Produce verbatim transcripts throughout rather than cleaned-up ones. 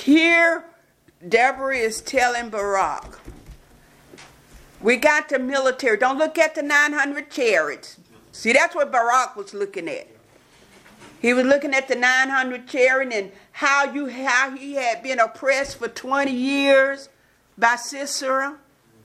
here Deborah is telling Barak, we got the military. Don't look at the nine hundred chariots. See, that's what Barak was looking at. He was looking at the nine hundred chariots and how you how he had been oppressed for twenty years by Sisera.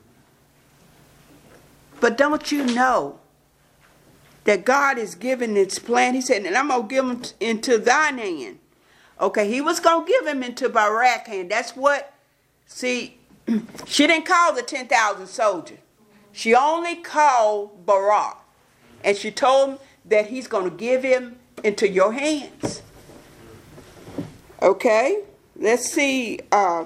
But don't you know that God is giving its plan? He said, and I'm going to give him into thine hand. Okay, he was going to give him into Barak's hand. That's what, see, she didn't call the ten thousand soldiers. She only called Barak. And she told him that he's going to give him into your hands. Okay, let's see uh,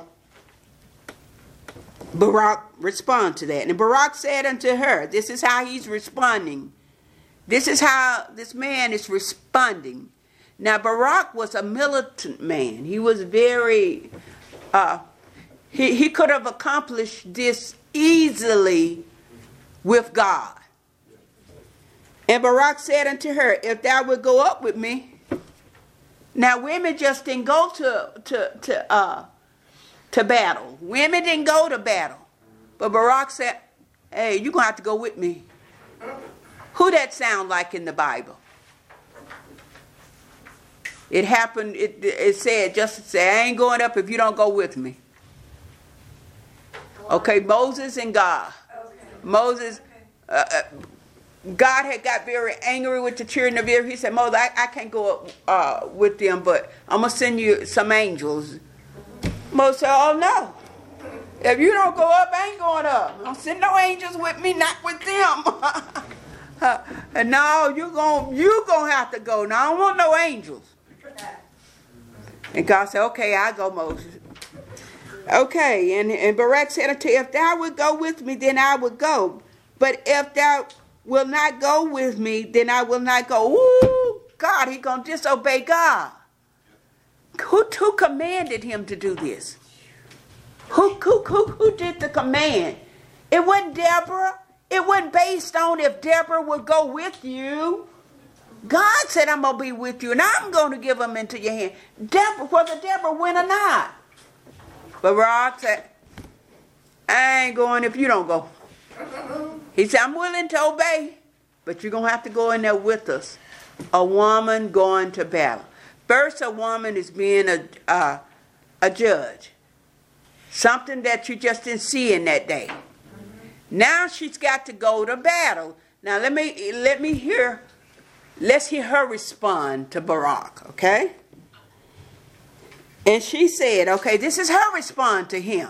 Barak respond to that. And Barak said unto her, this is how he's responding. This is how this man is responding. Now, Barak was a militant man. He was very, uh, he, he could have accomplished this easily with God. And Barak said unto her, if thou would go up with me. Now, women just didn't go to, to, to, uh, to battle. Women didn't go to battle. But Barak said, hey, you're going to have to go with me. Who that sound like in the Bible? It happened, it, it said, just say, I ain't going up if you don't go with me. Okay, Moses and God. Moses, uh, uh, God had got very angry with the children of Israel. He said, Moses, I, I can't go up uh, with them, but I'm going to send you some angels. Moses said, oh no. If you don't go up, I ain't going up. Don't send no angels with me, not with them. And no, you're going you gonna have to go. Now, I don't want no angels. And God said, okay, I'll go, Moses. Okay, and, and Barak said unto him, if thou would go with me, then I would go. But if thou will not go with me, then I will not go. Ooh, God, he going to disobey God. Who, who commanded him to do this? Who, who, who, who did the command? It wasn't Deborah. It wasn't based on if Deborah would go with you. God said, I'm going to be with you, and I'm going to give them into your hand. Deborah, whether Deborah went or not. But Barak said, I ain't going if you don't go. He said, I'm willing to obey, but you're going to have to go in there with us. A woman going to battle. First, a woman is being a, uh, a judge. Something that you just didn't see in that day. Now she's got to go to battle. Now let me let me hear, let's hear her respond to Barak, okay? And she said, okay, this is her response to him.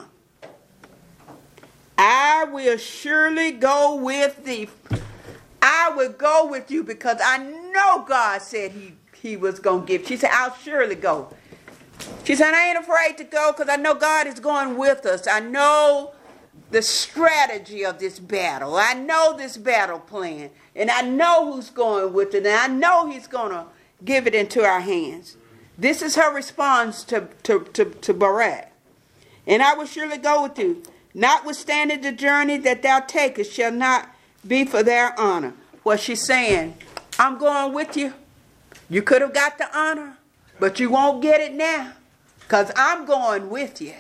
I will surely go with thee. I will go with you because I know God said he, he was going to give. She said, I'll surely go. She said, I ain't afraid to go because I know God is going with us. I know the strategy of this battle. I know this battle plan. And I know who's going with it. And I know he's going to give it into our hands. This is her response to, to, to, to Barak. And I will surely go with you. Notwithstanding the journey that thou takest shall not be for their honor. Well, she's saying, I'm going with you. You could have got the honor, but you won't get it now. Because I'm going with you.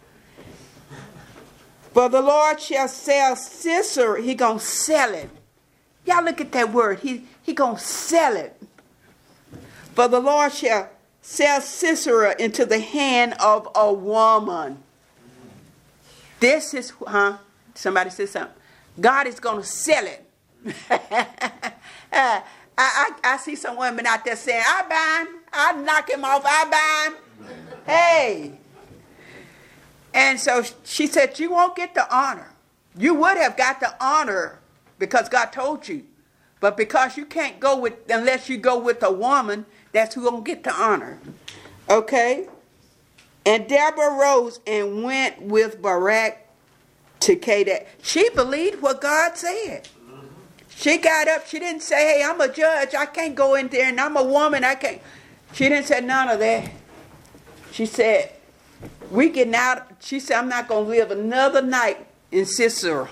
For the Lord shall sell Sisera. He going to sell it. Y'all look at that word. He, he going to sell it. For the Lord shall sell Sisera into the hand of a woman. This is, huh? Somebody said something. God is going to sell it. uh, I, I, I see some women out there saying, I buy him. I knock him off. I buy him. Hey. And so she said, you won't get the honor. You would have got the honor because God told you. But because you can't go with, unless you go with a woman, that's who's going to get the honor. Okay? And Deborah rose and went with Barak to Kadesh. She believed what God said. She got up. She didn't say, hey, I'm a judge. I can't go in there and I'm a woman. I can't. She didn't say none of that. She said, we getting out. She said, I'm not going to live another night in Sisera.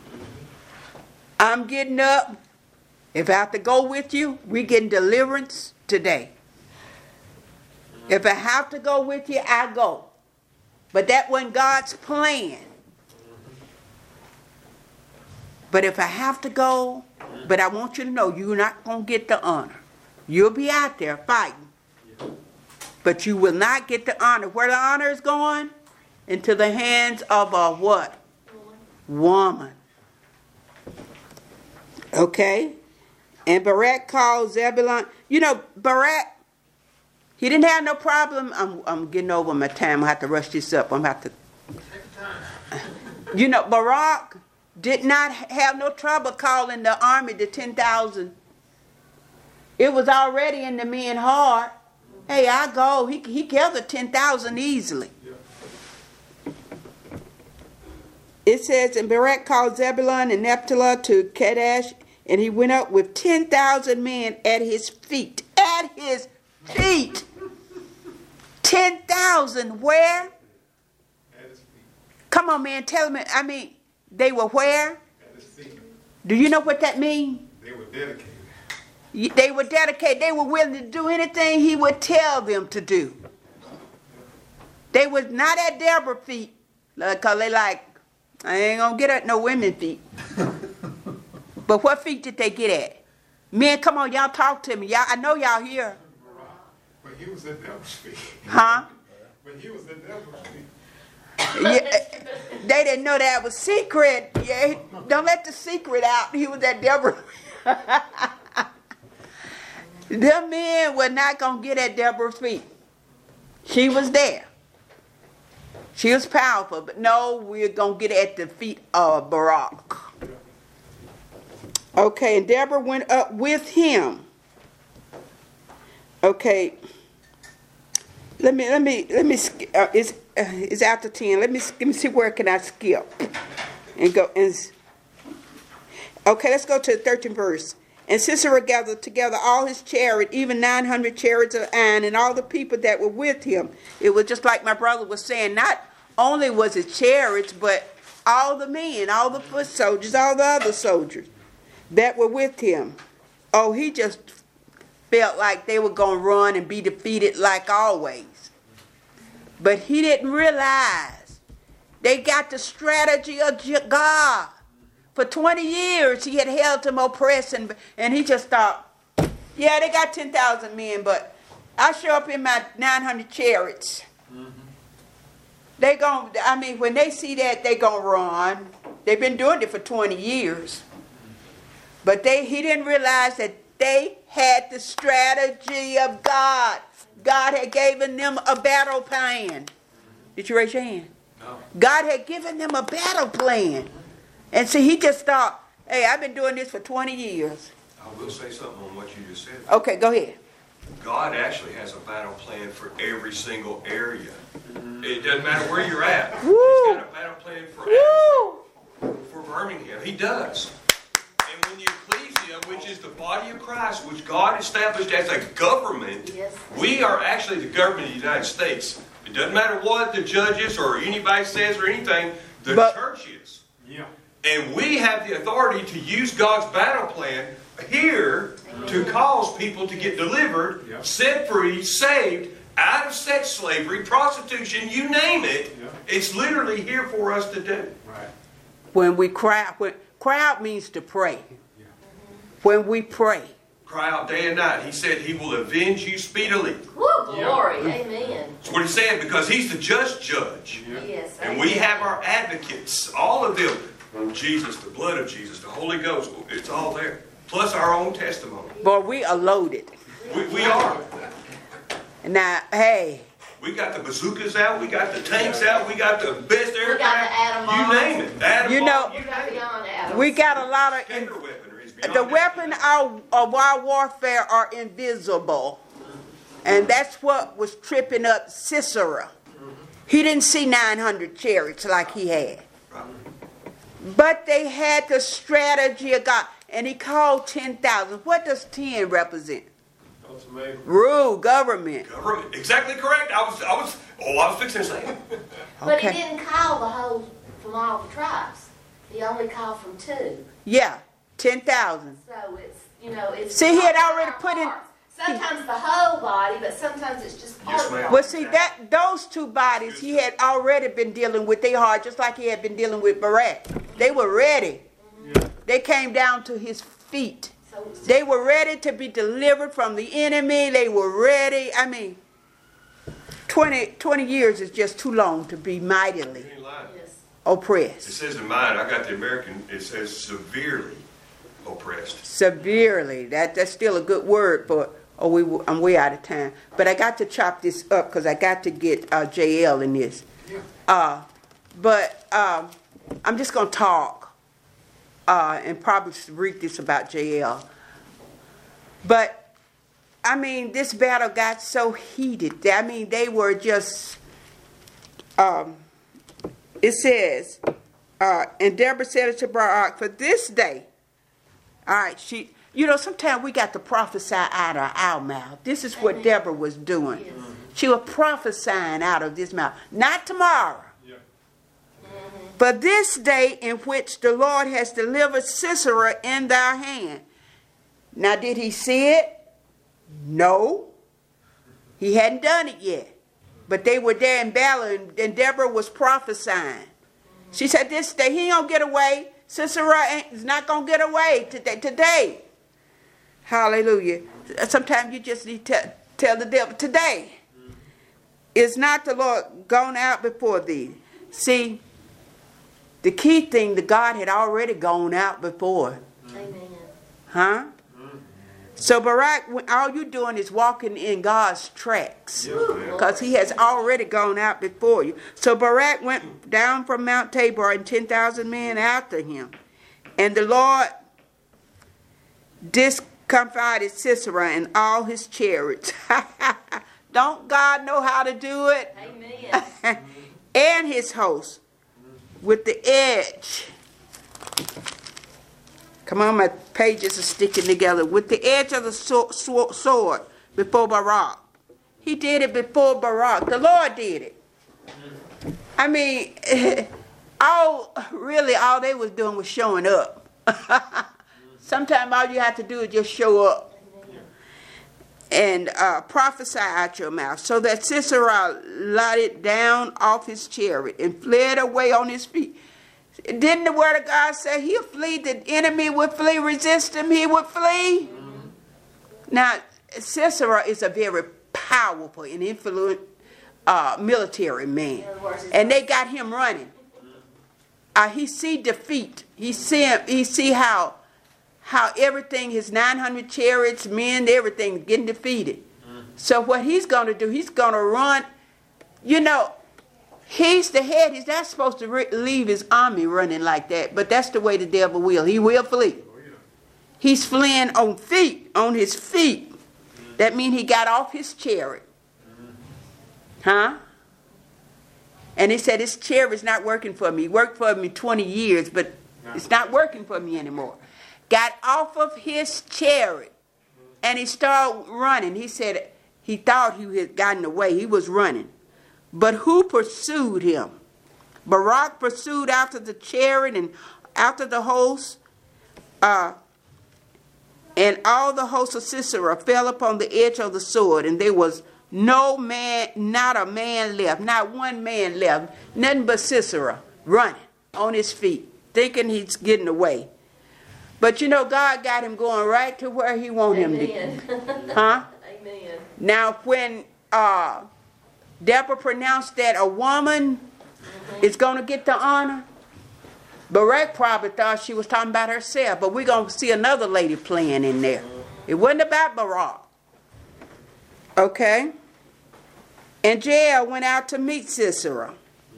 I'm getting up. If I have to go with you, we getting deliverance today. If I have to go with you, I go. But that wasn't God's plan. But if I have to go, but I want you to know you're not going to get the honor. You'll be out there fighting. But you will not get the honor. Where the honor is going? Into the hands of a what? Woman. Okay? And Barak called Zebulun. You know, Barak, he didn't have no problem. I'm, I'm getting over my time. I have to rush this up. I'm about to. You know, Barak did not have no trouble calling the army to ten thousand. It was already in the men's heart. Hey, I go. He, he gathered ten thousand easily. It says, and Barak called Zebulun and Naphtali to Kadesh, and he went up with ten thousand men at his feet. At his feet. ten thousand where? At his feet. Come on, man, tell me. I mean, they were where? At his feet. Do you know what that means? They were dedicated. They were dedicated. They were willing to do anything he would tell them to do. They was not at Deborah's feet. Because they like, I ain't going to get at no women's feet. But what feet did they get at? Men, come on, y'all talk to me. Y'all, I know y'all here. But he was at Deborah's feet. Huh? But he was at Deborah's feet. Yeah, they didn't know that was secret. Yeah, don't let the secret out. He was at Deborah. Them men were not going to get at Deborah's feet. She was there. She was powerful. But no, we're going to get at the feet of Barak. Okay, and Deborah went up with him. Okay. Let me, let me, let me, uh, it's, uh, it's after ten. Let me, let me see where can I skip. And go, and, okay, let's go to the thirteenth verse. And Sisera gathered together all his chariot, even nine hundred chariots of iron, and all the people that were with him. It was just like my brother was saying, not only was it chariots, but all the men, all the foot soldiers, all the other soldiers that were with him. Oh, he just felt like they were going to run and be defeated like always. But he didn't realize they got the strategy of God. For twenty years, he had held them oppressed, and, and he just thought, yeah, they got ten thousand men, but I show up in my nine hundred chariots. Mm-hmm. They gon' I mean, when they see that, they going to run. They've been doing it for twenty years. But they he didn't realize that they had the strategy of God. God had given them a battle plan. Did you raise your hand? No. God had given them a battle plan. And see, he just thought, hey, I've been doing this for twenty years. I will say something on what you just said. Okay, go ahead. God actually has a battle plan for every single area. It doesn't matter where you're at. Woo. He's got a battle plan for Athens, for Birmingham. He does. And when the ecclesia, which is the body of Christ, which God established as a government, yes. We are actually the government of the United States. It doesn't matter what the judges or anybody says or anything, the but, church is. Yeah. And we have the authority to use God's battle plan here to cause people to get delivered, yep. set free, saved, out of sex slavery, prostitution, you name it. Yep. It's literally here for us to do. Right. When we cry, when, cry out means to pray. Yeah. When we pray. Cry out day and night. He said he will avenge you speedily. Woo, glory, yeah. Amen. That's what he said, because he's the just judge. Yeah. Yes, And amen. we have our advocates, all of them. Jesus, the blood of Jesus, the Holy Ghost, it's all there. Plus our own testimony. Boy, we are loaded. We, we are. Now, hey. We got the bazookas out. We got the tanks out. We got the best aircraft. We got the atom bombs. You name it. Atom You bomb, know, you We got beyond atoms. we got a lot of... In, Counter-weaponry is beyond the that. weapon of, of our warfare are invisible. And that's what was tripping up Sisera. He didn't see nine hundred chariots like he had. Right. But they had the strategy of God. And he called ten thousand. What does ten represent? Ultimatum. Rule, government. Government. Exactly correct. I was, I was, oh, I was fixing to say it. But Okay. he didn't call the whole from all the tribes. He only called from two. Yeah, ten thousand. So it's, you know, it's... See, he had already put in- Sometimes the whole body, but sometimes it's just part Yes, of the ma'am. body. Well, see, that those two bodies he had already been dealing with their heart, just like he had been dealing with Barak. They were ready. They came down to his feet. So it's They were ready to be delivered from the enemy. They were ready. I mean, twenty, twenty years is just too long to be mightily You ain't lying. yes. It oppressed. says in mine, I got the American, it says severely oppressed. Severely. That that's still a good word for. Oh, we I'm way out of time. But I got to chop this up because I got to get uh, J L in this. Yeah. Uh, but um, I'm just gonna talk uh, and probably read this about J L. But I mean, this battle got so heated. I mean, they were just. Um, it says, uh, and Deborah said to Barak, for this day. All right, she. You know, sometimes we got to prophesy out of our mouth. This is what Deborah was doing. Yes. She was prophesying out of this mouth. Not tomorrow. Yeah. But this day in which the Lord has delivered Sisera in thy hand. Now, did he see it? No. He hadn't done it yet. But they were there in battle, and, and Deborah was prophesying. She said, this day, he ain't going to get away. Sisera ain't, is not going to get away today. today. Hallelujah. Sometimes you just need to tell the devil, today is not the Lord gone out before thee. See, the key thing, the God had already gone out before. Amen. Huh? So Barak, all you're doing is walking in God's tracks. Yes, ma'am. Because he has already gone out before you. So Barak went down from Mount Tabor and ten thousand men after him. And the Lord discomfited Sisera and all his chariots. Don't God know how to do it? Amen. And his host with the edge. Come on, my pages are sticking together. With the edge of the sword before Barak. He did it before Barak. The Lord did it. I mean, all really all they was doing was showing up. Sometimes all you have to do is just show up. And uh, prophesy out your mouth. So that Sisera lighted down off his chariot and fled away on his feet. Didn't the word of God say he'll flee? The enemy would flee, resist him, he would flee? Mm-hmm. Now, Sisera is a very powerful and influent uh, military man. And they got him running. Uh, he see defeat. He see, he see how, how everything, his nine hundred chariots, men, everything getting defeated. Mm-hmm. So what he's going to do, he's going to run. You know, he's the head. He's not supposed to re- leave his army running like that. But that's the way the devil will. He will flee. Oh, yeah. He's fleeing on feet, on his feet. Mm-hmm. That means he got off his chariot. Mm-hmm. Huh? And he said, his chariot's not working for me. It worked for me twenty years, but no. It's not working for me anymore. Got off of his chariot. Mm-hmm. And he started running. He said he thought he had gotten away. He was running. But who pursued him? Barak pursued after the chariot and after the host. Uh, and all the hosts of Sisera fell upon the edge of the sword. And there was no man, not a man left. Not one man left. Nothing but Sisera running on his feet, thinking he's getting away. But you know, God got him going right to where he wanted him to. Huh? Amen. Now, when... Uh, Deborah pronounced that a woman mm-hmm. is going to get the honor. Barak probably thought she was talking about herself, but we're going to see another lady playing in there. It wasn't about Barak. Okay? And Jael went out to meet Sisera.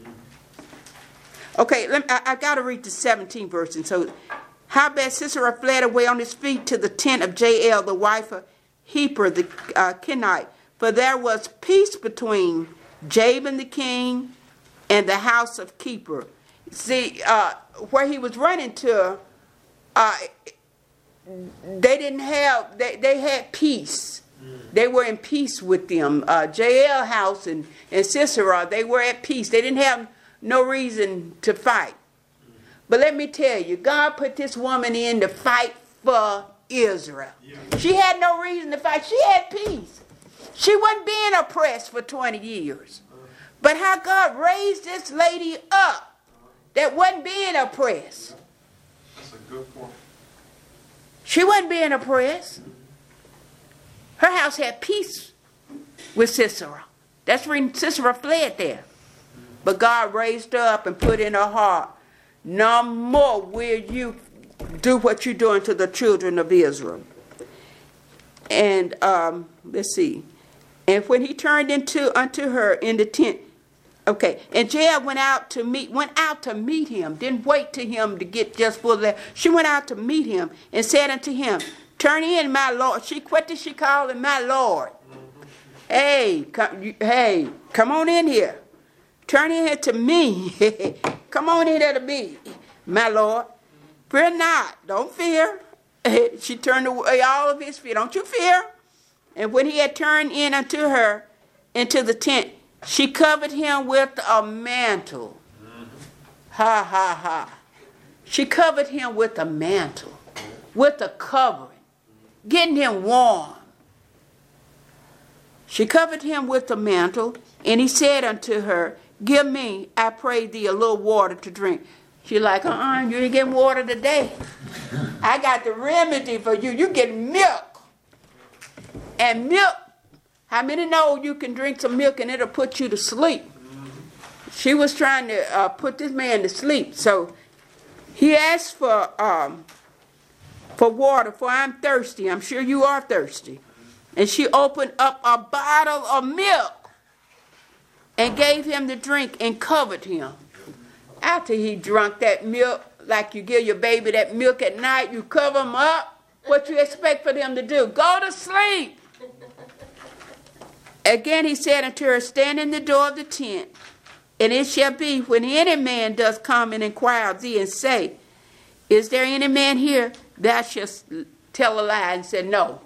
Okay, let me, I, I got to read the seventeenth verse. And so, howbeit Sisera fled away on his feet to the tent of Jael, the wife of Heber the uh, Kenite. For there was peace between Jabin the king and the house of Keeper. See, uh, where he was running to, uh, they didn't have, they, they had peace. Mm. They were in peace with them. Uh, Jael house and, and Sisera, they were at peace. They didn't have no reason to fight. Mm. But let me tell you, God put this woman in to fight for Israel. Yeah. She had no reason to fight. She had peace. She wasn't being oppressed for twenty years. But how God raised this lady up that wasn't being oppressed. That's a good point. She wasn't being oppressed. Her house had peace with Sisera. That's when Sisera fled there. But God raised her up and put in her heart, no more will you do what you're doing to the children of Israel. And um, let's see. And when he turned into unto her in the tent, okay, and Jael went out to meet went out to meet him, didn't wait to him to get just full of that. She went out to meet him and said unto him, turn in, my Lord. She what did she call him? My Lord. Hey, come, you, hey, come on in here. Turn in here to me. Come on in here to me, my Lord. Fear not, don't fear. She turned away all of his fear. Don't you fear? And when he had turned in unto her into the tent, she covered him with a mantle. Mm-hmm. Ha, ha, ha. She covered him with a mantle, with a covering, getting him warm. She covered him with a mantle, and he said unto her, give me, I pray thee, a little water to drink. She like, uh-uh, you ain't getting water today. I got the remedy for you. You get milk. And milk, how many know you can drink some milk and it'll put you to sleep? She was trying to uh, put this man to sleep. So he asked for um, for water, for I'm thirsty. I'm sure you are thirsty. And she opened up a bottle of milk and gave him the drink and covered him. After he drank that milk, like you give your baby that milk at night, you cover him up. What you expect for them to do? Go to sleep. Again he said unto her, stand in the door of the tent, and it shall be, when any man does come and inquire of thee, and say, is there any man here? Thou shalt tell a lie, and said, no.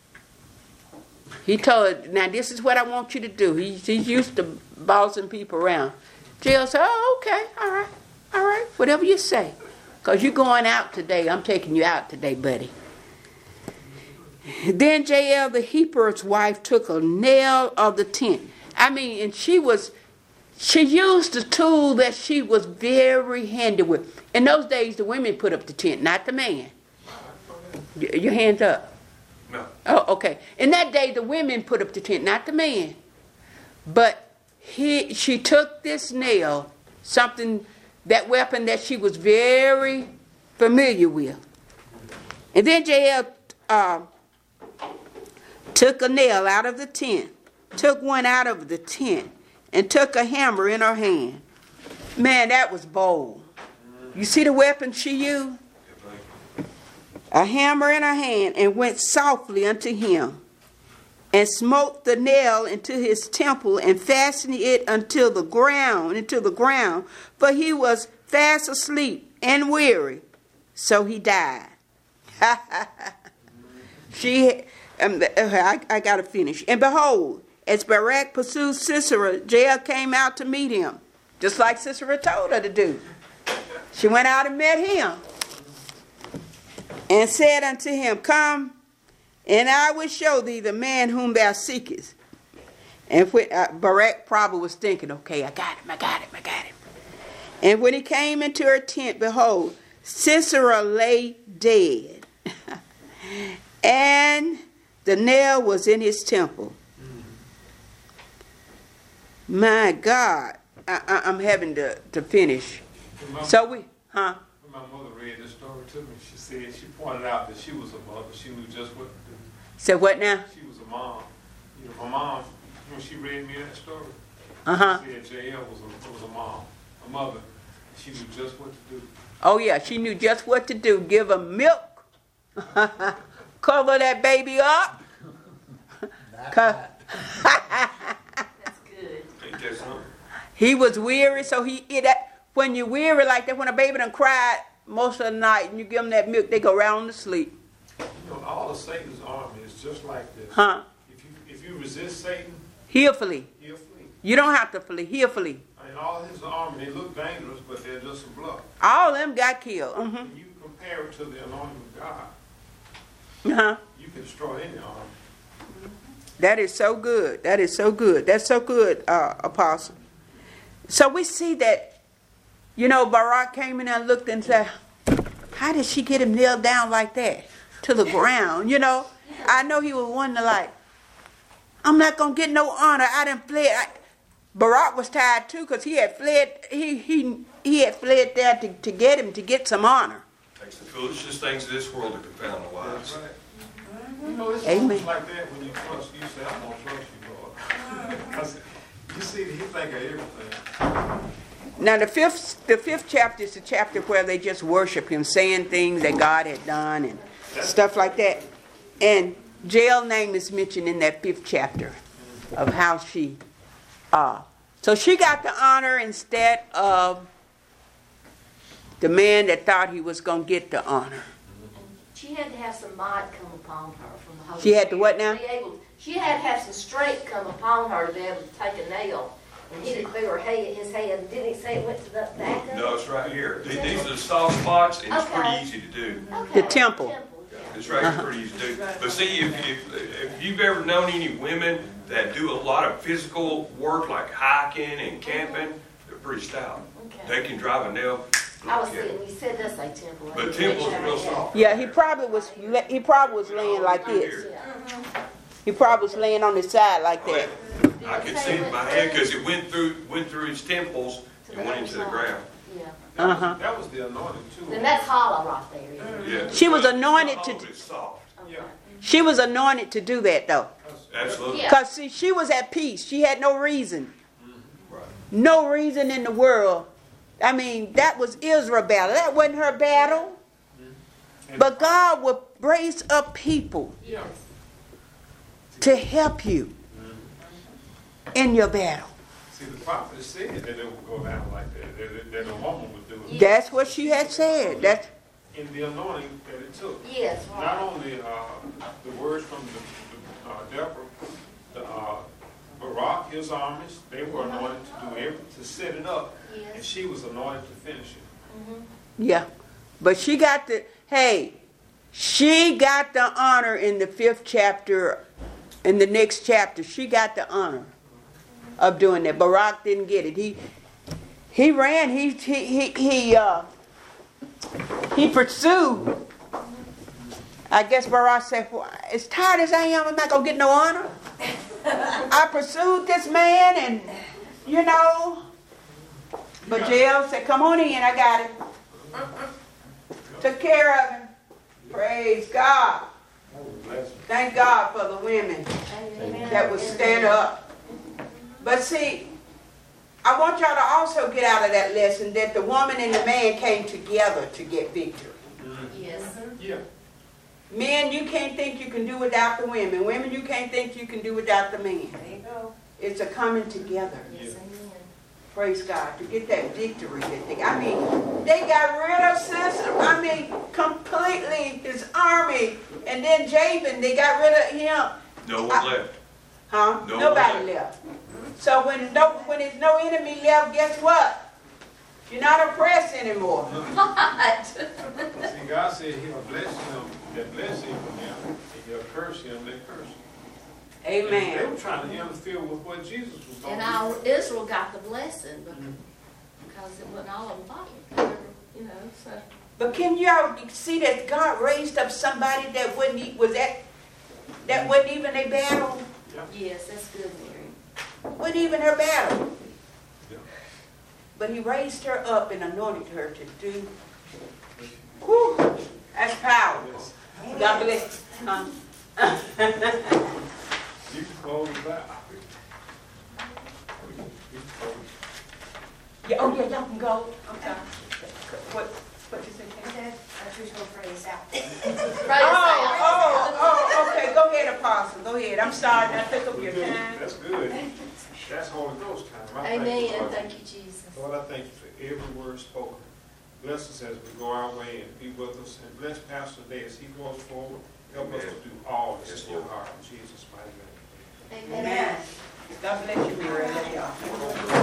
He told her, now this is what I want you to do. He, he's used to bossing people around. Jael said, oh, okay, all right, all right, whatever you say. Because you're going out today. I'm taking you out today, buddy. Then Jael, the Hebrewer's wife, took a nail of the tent. I mean, and she was, she used the tool that she was very handy with. In those days, the women put up the tent, not the man. Your hands up. No. Oh, okay. In that day, the women put up the tent, not the man. But he, she took this nail, something, that weapon that she was very familiar with. And then Jael uh, took a nail out of the tent, took one out of the tent, and took a hammer in her hand. Man, that was bold. You see the weapon she used? A hammer in her hand, and went softly unto him, and smote the nail into his temple, and fastened it until the ground, into the ground, for he was fast asleep and weary. So he died. she, um, I, I got to finish. And behold, as Barak pursued Sisera, Jael came out to meet him, just like Sisera told her to do. She went out and met him, and said unto him, come, and I will show thee the man whom thou seekest. And when, uh, Barak probably was thinking, okay, I got him, I got him, I got him. And when he came into her tent, behold, Sisera lay dead, and the nail was in his temple. My God, I, I, I'm having to, to finish. So we, huh? When my mother read this story to me, she said, she pointed out that she was a mother. She knew just what to do. So what now? She was a mom. You know, my mom, when she read me that story, Uh-huh. she said Jael was a, was a mom, a mother. She knew just what to do. Oh, yeah, she knew just what to do. Give him milk. Cover that baby up. Co- That's good. Ain't that something? he was weary, so he, it, when you're weary like that, when a baby done cried most of the night, and you give them that milk, they go right on to sleep. You know, all of Satan's army is just like this. Huh? If you if you resist Satan, He'll flee. he'll flee. You don't have to flee. He'll flee. I mean, all his army, they look dangerous, but they're just a bluff. All of them got killed. Mm-hmm. When you compare it to the anointing of God, Uh-huh. You can destroy any army. That is so good. That is so good. That's so good, uh, Apostle. So we see that, you know, Barak came in and looked and said, how did she get him nailed down like that to the ground? You know, I know he was wondering like, I'm not going to get no honor. I done fled. I, Barak was tired too because he had fled. He, he, he had fled there to, to get him, to get some honor. Takes the foolishest things of this world to confound the wise. Right. You know, it's Amen. almost like that when you trust. You say, I'm going to trust you, Lord. 'Cause you see, he think of everything. Now the fifth, the fifth chapter is the chapter where they just worship him, saying things that God had done and stuff like that. And Jael's name is mentioned in that fifth chapter of how she, uh, so she got the honor instead of the man that thought he was going to get the honor. She had to have some might come upon her from the Holy She had to what Spirit now? be able- She had to have some strength come upon her to be able to take a nail and hit it through her head, his head. Didn't he say it went to the back of it? No, it's right here. These these are the soft spots, and it's Okay. pretty easy to do. Okay. The temple. yeah. It's right, it's pretty easy to do. But see, if, if, if you've ever known any women that do a lot of physical work, like hiking and camping, they're pretty stout. Okay. They can drive a nail. I was Yeah. thinking, you said that's a temple. But temples are real soft. Yeah, he probably was. He probably was laying like this. Yeah. He probably was laying on his side like that. I could see it in my head because it went through went through his temples and went into the ground. Yeah. That was, Uh-huh. that was the anointing too. Then that's hollow right there. Isn't it? Yeah. She was anointed to- It's not soft. Yeah. She was anointed to do that though. Absolutely. Yeah. Because see, she was at peace. She had no reason. Right. No reason in the world. I mean, that was Israel's battle. That wasn't her battle. But God will raise up people Yeah. to help you in your battle. See, the prophet said that it would go down like that, that, that, that a woman would do it. That's what she had said. That's In the anointing that it took. Yes, Not right. only uh, the words from the, the uh, Deborah, the uh, Barak, his armies, they were anointed to do everything, to set it up, and Yes. she was anointed to finish it. yeah. But she got the hey, she got the honor in the fifth chapter. In the next chapter, she got the honor of doing that. Barak didn't get it. He he ran. He he he he uh he pursued. I guess Barak said, well, as tired as I am, I'm not gonna get no honor. I pursued this man, and you know. But Jael said, "Come on in. I got it. Took care of him. Praise God. Thank God for the women Amen. that would stand up. But see, I want y'all to also get out of that lesson that the woman and the man came together to get victory. Yes. Yeah. Men, you can't think you can do without the women. Women, you can't think you can do without the men. There you go. It's a coming together. Yes, amen. Praise God, to get that victory. That they, I mean, they got rid of Samson. I mean, completely his army. And then Jabin, they got rid of him. No one left. Huh? No Nobody one left. So when no when there's no enemy left, guess what? You're not oppressed anymore. What? See, God said he'll bless him that bless him, and he'll curse him that curse him. And they Amen. were trying to interfere with what Jesus was going And to do. our Israel got the blessing because, because it wasn't all of them fighting. You know, so. But can y'all see that God raised up somebody that wouldn't e- was that that wasn't even a battle? Yes, that's good, Mary. Wasn't even her battle. Yeah. But he raised her up and anointed her to do. Whew, that's powerful. God bless. Huh? You can close it out. You can close it. Yeah, oh yeah, y'all can go. I'm sorry. What what you say? Okay, I just gonna pray this out. Praise Oh, God. oh, oh, okay. Go ahead, Apostle. Go ahead. I'm sorry. I took up your Good. time. That's good. That's Holy Ghost time. I thank you, Amen. Lord. Thank you, Jesus. Lord, I thank you for every word spoken. Bless us as we go our way and be with us. And bless Pastor Day as he goes forward. Help us to do all that's in your heart. In Jesus' mighty name. Amen. Amen. God bless you, Mary. I love y'all.